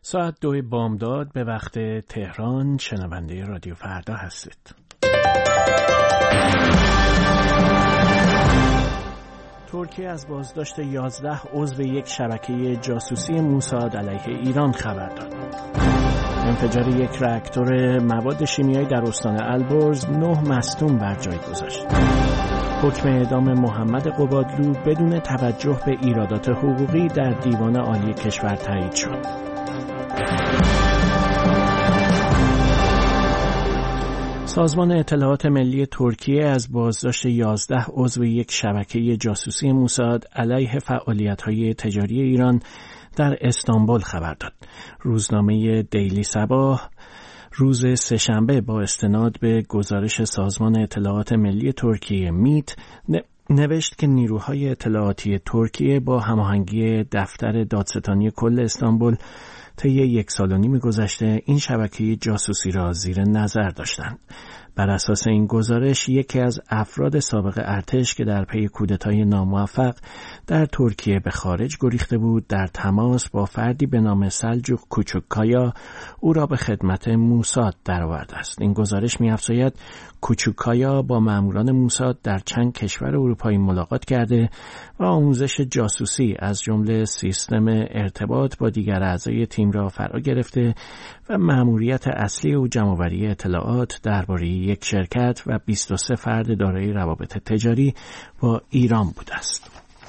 ساعت 2 بامداد به وقت تهران. شنونده رادیو فردا هستید. ترکیه از بازداشت 11 عضو یک شبکه جاسوسی موساد علیه ایران خبر داد. انفجار یک راکتور مواد شیمیایی در استان البرز 9 مصدوم بر جای گذاشت. حکم اعدام محمد قبادلو بدون توجه به ایرادات حقوقی در دیوان عالی کشور تایید شد. سازمان اطلاعات ملی ترکیه از بازداشت 11 عضو یک شبکه جاسوسی موساد علیه فعالیت‌های تجاری ایران در استانبول خبر داد. روزنامه دیلی صباح روز سه‌شنبه با استناد به گزارش سازمان اطلاعات ملی ترکیه میت نوشت که نیروهای اطلاعاتی ترکیه با هماهنگی دفتر دادستانی کل استانبول طی 1.5 سال گذشته این شبکه جاسوسی را زیر نظر داشتند. بر اساس این گزارش یکی از افراد سابق ارتش که در پی کودتای ناموفق در ترکیه به خارج گریخته بود در تماس با فردی به نام سلجوق کوچوکایا او را به خدمت موساد درآورده است. این گزارش می‌افزاید کوچوکایا با ماموران موساد در چند کشور اروپایی ملاقات کرده و آموزش جاسوسی از جمله سیستم ارتباط با دیگر اعضای تیم را فرا گرفته و مأموریت اصلی او جمع‌آوری اطلاعات درباره یک شرکت و 23 فرد دارای روابط تجاری با ایران بوده است.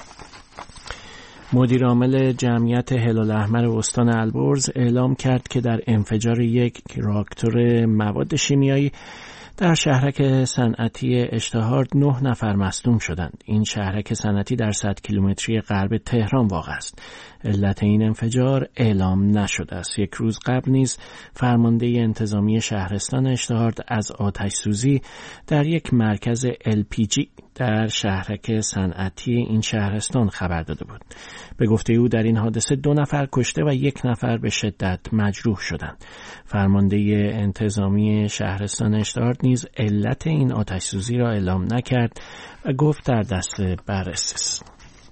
مدیر عامل جمعیت هلال احمر استان البرز اعلام کرد که در انفجار یک راکتور مواد شیمیایی در شهرک صنعتی اشتهارد 9 نفر مصدوم شدند. این شهرک صنعتی در 100 کیلومتری غرب تهران واقع است. علت این انفجار اعلام نشده است. یک روز قبل نیز فرمانده انتظامی شهرستان اشتهارد از آتش سوزی در یک مرکز LPG در شهرک صنعتی این شهرستان خبر داده بود. به گفته او در این حادثه 2 نفر کشته و 1 نفر به شدت مجروح شدند. فرمانده انتظامی شهرستان اشتهارد نیز علت این آتش سوزی را اعلام نکرد و گفت در دست بررسی است.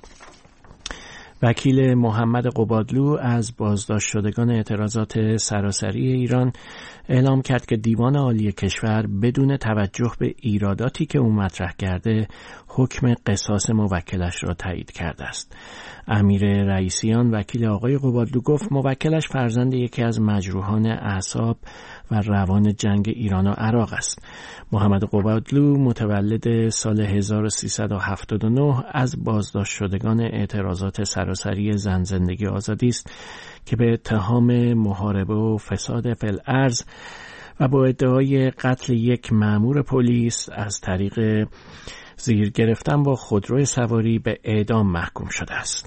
وکیل محمد قبادلو از بازداشت شدگان اعتراضات سراسری ایران اعلام کرد که دیوان عالی کشور بدون توجه به ایراداتی که او مطرح کرده حکم قصاص موکلش را تایید کرده است. امیر رئیسیان وکیل آقای قبادلو گفت موکلش فرزند یکی از مجروحان اعصاب و روان جنگ ایران و عراق است. محمد قبادلو متولد سال 1379 از بازداشت شدگان اعتراضات سراسری زن زندگی آزادی است که به اتهام محاربه و فساد فی الارض و با ادعای قتل یک مأمور پلیس از طریق زیر گرفتن با خودروی سواری به اعدام محکوم شده است.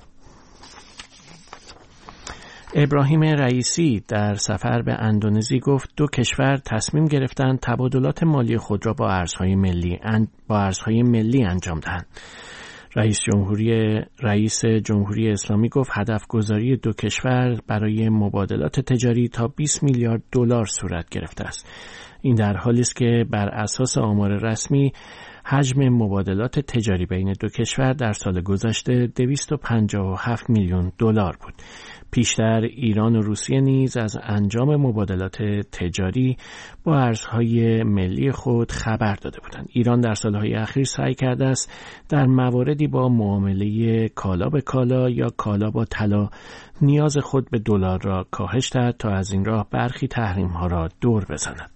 ابراهیم رئیسی در سفر به اندونزی گفت 2 کشور تصمیم گرفتند تبادلات مالی خود را با ارزهای ملی انجام دهند. رئیس جمهوری اسلامی گفت هدف گذاری 2 کشور برای مبادلات تجاری تا 20 میلیارد دلار صورت گرفته است. این در حالی است که بر اساس آمار رسمی حجم مبادلات تجاری بین 2 کشور در سال گذشته 257 میلیون دلار بود. پیشتر ایران و روسیه نیز از انجام مبادلات تجاری با ارزهای ملی خود خبر داده بودند. ایران در سالهای اخیر سعی کرده است در مواردی با معامله کالا به کالا یا کالا با طلا نیاز خود به دلار را کاهش دهد تا از این راه برخی تحریم‌ها را دور بزند.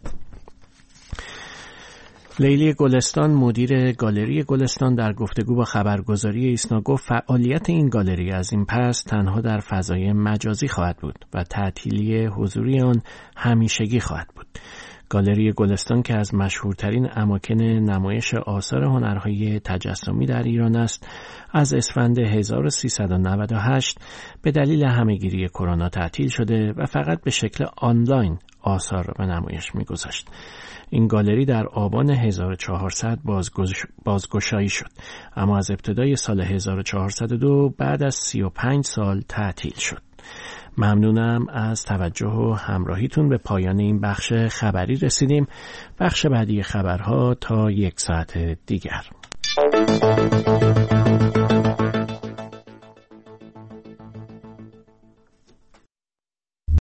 لیلی گلستان مدیر گالری گلستان در گفتگو با خبرگزاری ایسنا گفت فعالیت این گالری از این پس تنها در فضای مجازی خواهد بود و تعطیلی حضوری آن همیشگی خواهد بود. گالری گلستان که از مشهورترین اماکن نمایش آثار هنرهای تجسمی در ایران است، از اسفند 1398 به دلیل همه‌گیری کرونا تعطیل شده و فقط به شکل آنلاین آثار را به نمایش می‌گذاشت. این گالری در آبان 1400 بازگشایی شد، اما از ابتدای سال 1402 بعد از 35 سال تعطیل شد. ممنونم از توجه و همراهیتون. به پایان این بخش خبری رسیدیم. بخش بعدی خبرها تا 1 ساعت دیگر.